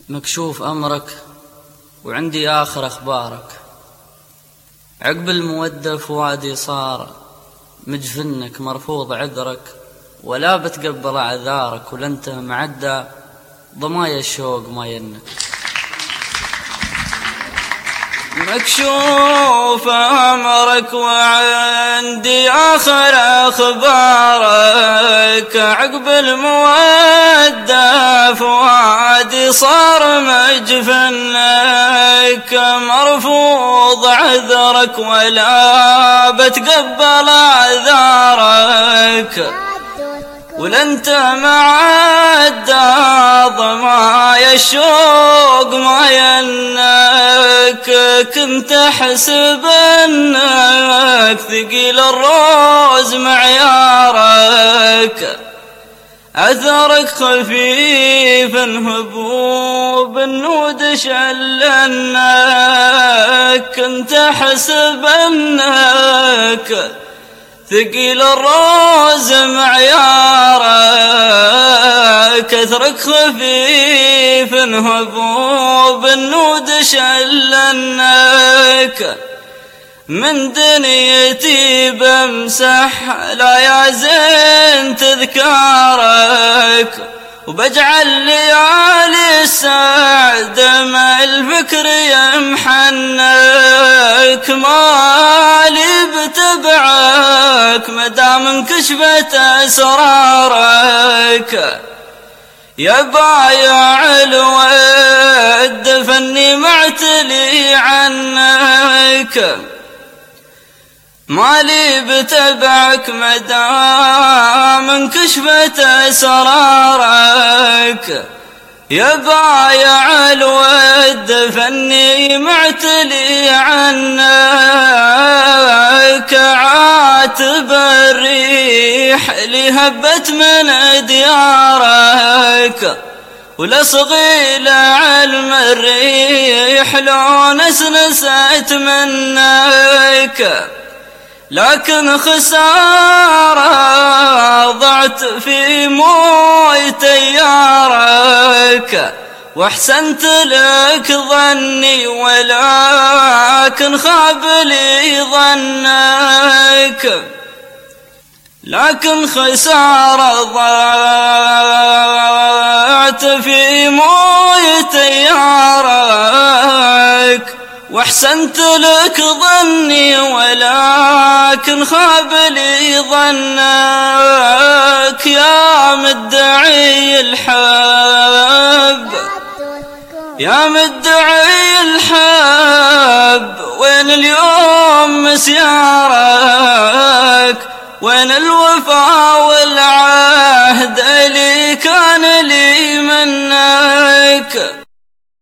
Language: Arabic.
مكشوف أمرك وعندي آخر أخبارك. عقب المودة فؤادي صار مجفنك، مرفوض عذرك ولا بتقبل أعذارك، ولنته معدى ضمايا الشوق ما ينك. مكشوف أمرك وعندي آخر أخبارك. عقب المودة فؤادي صار مجفنك، مرفوض عذرك ولا بتقبل أعذارك، ولنت معدى ضمايا الشوق ما ينك. كنت أحسب أنك ثقيل الروز معيارك، أثرك خفيف هبوب النود شلنك. كنت أحسب أنك ثقيل الروز معيارك، أثرك خفيف هبوب النود شلنك. من دنيتي بمسح لا يا زين تذكارك، وبجعل ليالي السعد مع الفكر يمحنك. مالي بتبعك مدام انكشفت أسرارك، يا بايع الود فني معتلي عنك. مالي بتبعك مدام انكشفت أسرارك، يا بايع الود فني معتلي عنك. عاتب الريح اللي هبت من ديارك، ولا صغيل علم الريح لو نسنست منك. لكن خسارة ضعت في موي تيارك، واحسنت لك ظني ولكن خاب لي ظنك. لكن خسارة ضعت في موي تيارك، واحسنت لك ظني ولكن خاب لي ظنك. يا مدعي الحب يا مدعي الحب، وين اليوم مسيارك؟ وين الوفا والعهد